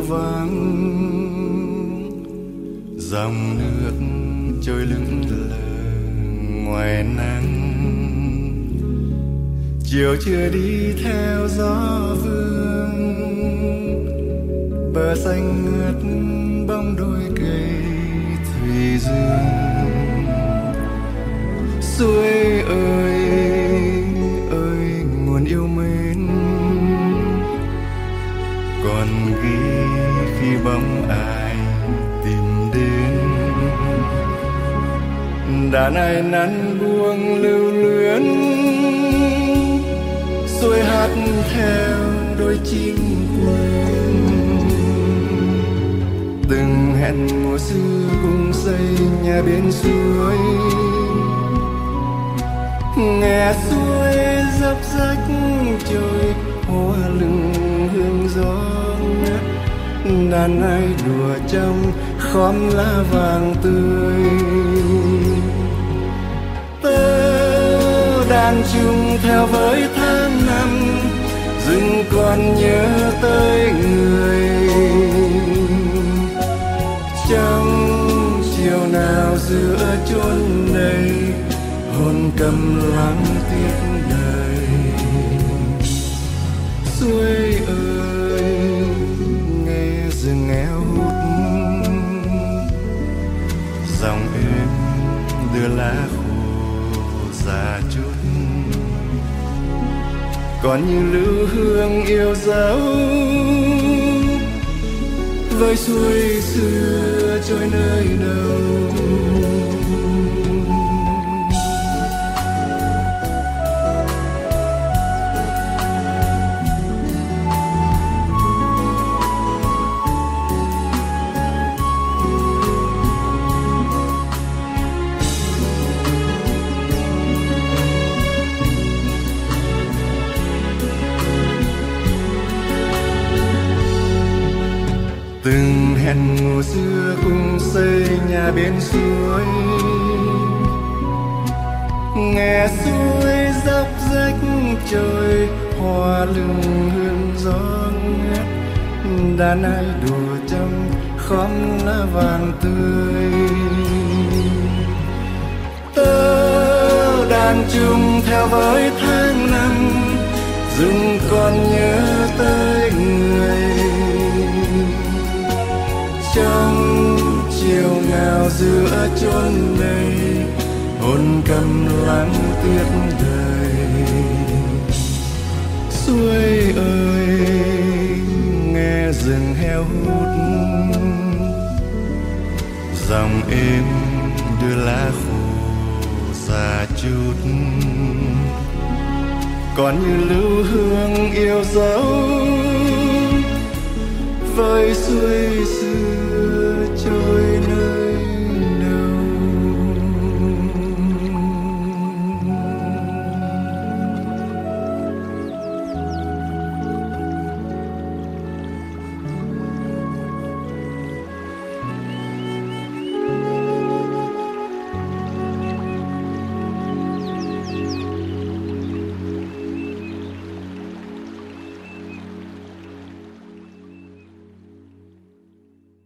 vắng, dòng nước trôi lững lờ ngoài nắng. Chiều chưa đi theo gió vương, bờ xanh ngượt bóng đôi cây thủy dương. Suối ơi ơi nguồn yêu mến, còn ghi khi bóng ai tìm đến. Đàn ai nắn buông lưu luyến, xuôi hát theo đôi chim quên. Từng hẹn mùa xưa cùng xây nhà bên suối, nghe suối dấp rách trôi hoa lừng hương gió ngát. Đàn ai đùa trong khóm lá vàng tươi, tơ đàn chung theo với tháng năm, dừng còn nhớ tới người. Trong chiều nào giữa chốn này, hồn cầm lắng tiếc đời. Suối ơi nghe rừng éo hút, dòng êm đưa lá khô già chút. Còn như lữ hương yêu dấu, với suối xưa trôi nơi đâu. Từng hẹn mùa xưa cùng xây nhà bên suối, nghe suối dốc rách trôi hoa lừng hương gió ngát. Đàn ai đùa trong khóm lá vàng tươi, tơ đàn chung theo với tháng năm, dừng còn nhớ tới người. Trong chiều nào giữa chốn này, hồn cầm lắng tiếc đời. Suối ơi nghe rừng heo hút, dòng êm đưa lá khô già chút. Còn như lưu hương yêu dấu, với suối xưa trôi nơi